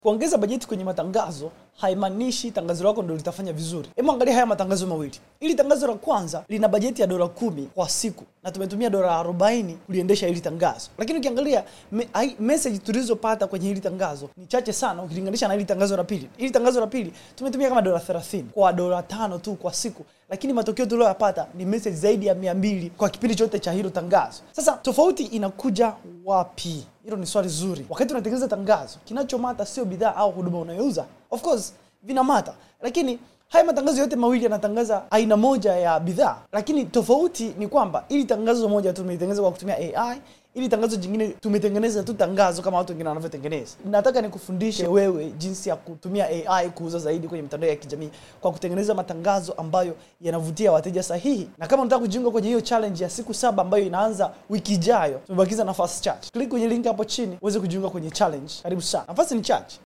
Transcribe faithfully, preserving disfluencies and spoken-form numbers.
Kuongeza bajeti kwenye matangazo haimaanishi tangazo lako ndio litafanya vizuri. Hebu angalia haya matangazo mawili. Ili tangazo la kwanza lina bajeti ya dola kumi kwa siku na tumetumia dola arobaini kuliendesha hili tangazo. Lakini ukiangalia me, message tulizopata kwenye hili tangazo ni chache sana ukilinganisha na hili tangazo la pili. Hili tangazo la pili tumetumia kama dola thelathini kwa dola tano tu kwa siku. Lakini matokeo tuliyopata ni message zaidi ya mia mbili kwa kipindi chote cha hilo tangazo. Sasa tofauti inakuja wapi? Hilo ni swali zuri. Wakati unatengeneza tangazo, kinachomata sio bidhaa au huduma unayouza. Of course, vinamata. Lakini haya matangazo yote mawili yanatangaza aina moja ya bidhaa. Lakini tofauti ni kwamba ili tangazo moja tumeitengeneza kwa kutumia A I, ili tangazo jingine tumetengeneza tu tangazo kama watu wengine wanavyotengeneza. Nataka nikufundishe wewe jinsi ya kutumia A I kuuza zaidi kwenye mitandao ya kijamii kwa kutengeneza matangazo ambayo yanavutia wateja sahihi. Na kama unataka kujiunga kwenye hiyo challenge ya siku saba ambayo inaanza wiki ijayo, tumebakiza nafasi chache. Click kwenye link hapo chini uweze kujiunga kwenye challenge. Karibu sana. Nafasi ni chache.